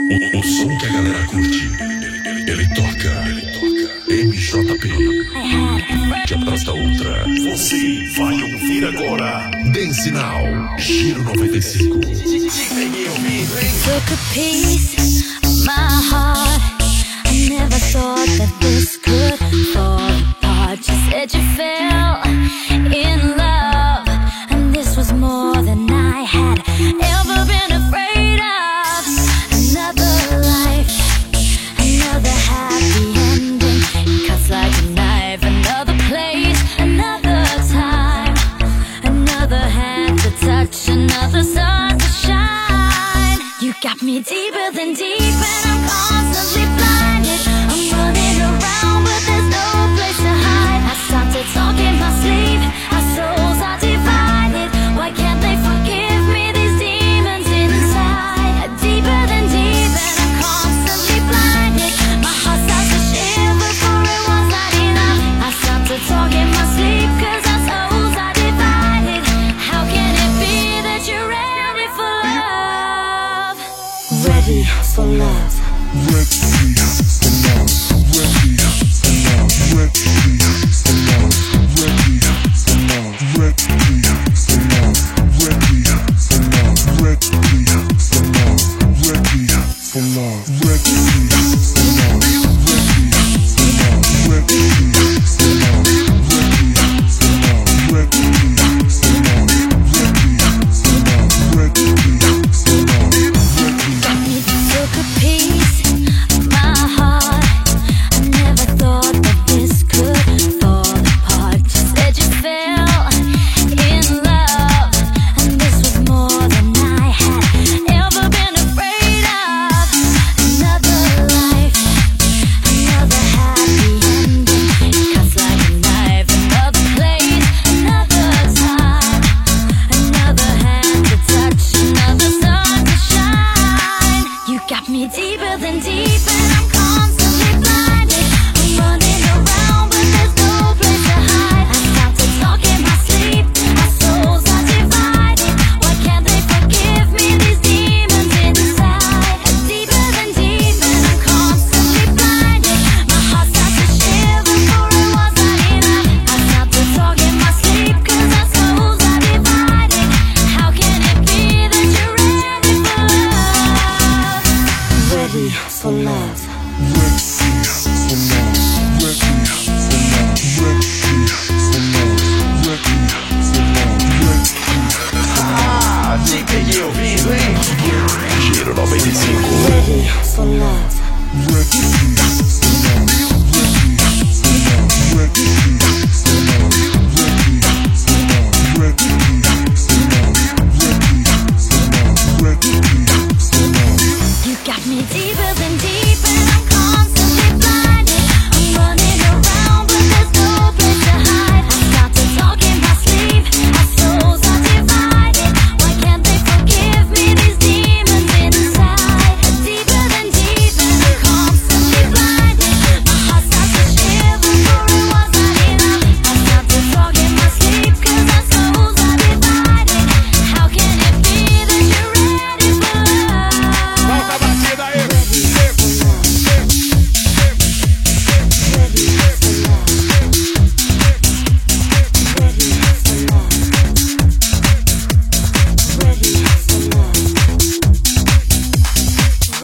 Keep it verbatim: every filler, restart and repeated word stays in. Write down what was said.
O, o som que a galera curte, ele toca, ele toca. M J P, de Aplasta Ultra. Você vai ouvir agora Dance Now, Giro noventa e cinco. Took a piece of my heart. I never thought that this could fall apart. You said you fell in love, and this was more than I had ever been afraid of. Another life, another happy ending. Cuts like a knife, another place, another time, another hand to touch, another sun to shine. You got me deeper than deep, and I'm constantly blinded. I'm running around, but there's no place to hide. I started talking my sleep, our souls are divided. Why can't they forgive me, these demons inside? Deeper than deep, and I'm constantly blinded. My heart starts to shiver, for it was not enough. I started talking my sleep, cause our souls are divided. How can it be that you're ready for love? Ready for love. Ready for love. Ready for love. Ready for love. Ready for love. Ready for love. Ready for love. Ready for love. Ready for love. Ready for love. Ready for love. Ready for love. Ready for love. Ready for love. Ready for love. You took a piece of my heart. I never thought that this could fall apart. You said you fell in love, and this was more than I had ever been afraid of. Another life, another happy ending. It cuts like a knife, another place, another time, another hand to touch, another sun to shine. You got me deeper than deep, and I'm constantly blinded. I'm running around, but there's no place to hide. I started talking my sleep, our souls are divided. Why can't they forgive me, these demons inside? Deeper than deep, and I'm constantly blinded. My heart starts to shiver, for it was not enough. I started talking my sleep, cause our souls are divided. How can it be that you're ready for love? Ready for love. Ah, te peguei ouvindo, hein? Giro noventa e cinco. Ready for love. Ready for love.